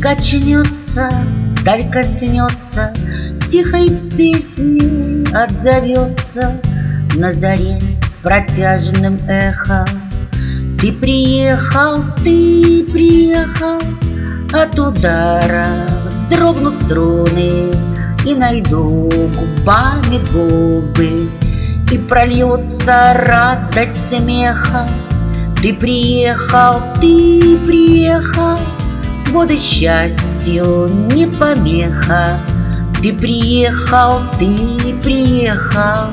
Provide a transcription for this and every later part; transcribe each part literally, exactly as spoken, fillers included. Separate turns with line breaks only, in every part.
качнется, даль коснется, тихой песней отзовется на заре протяжным эхом. Ты приехал, ты приехал, от удара вздрогнут струны, и найду губами губы, и прольется радость смеха. Ты приехал, ты приехал, годы счастью не помеха. Ты приехал, ты приехал.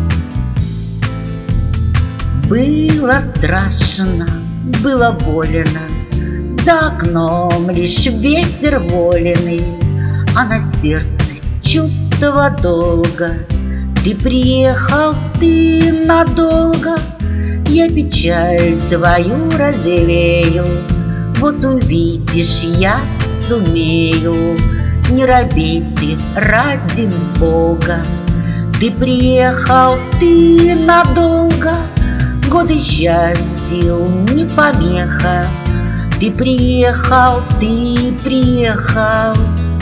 Было страшно, было больно, за окном лишь ветер воленый, а на сердце чувство долга. Ты приехал, ты надолго, я печаль твою развею. Вот увидишь, я сумею не робить ты ради Бога. Ты приехал, ты надолго, годы счастью не помеха. Ты приехал, ты приехал.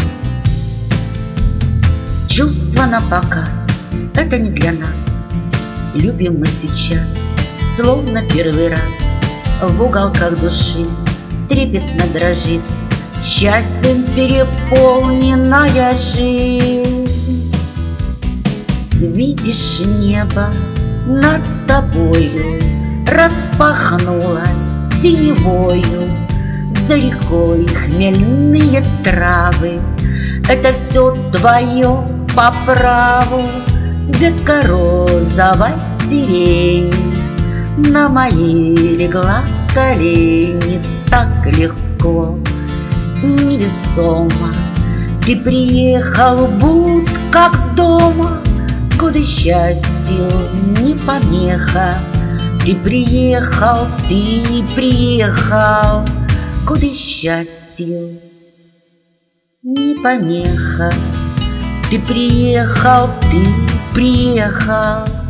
Чувства на показ — это не для нас. Любим мы сейчас, словно первый раз. В уголках души трепетно дрожит счастьем переполненная жизнь. Видишь, небо над тобою распахнулось синевою, за рекой хмельные травы. Это все твое по праву, ветка розовой сирени на мои легла колени. Так легко и невесомо ты приехал, будь как дома, годы счастью не помеха. Ты приехал, ты приехал, годы счастью не помеха. Ты приехал, ты приехал.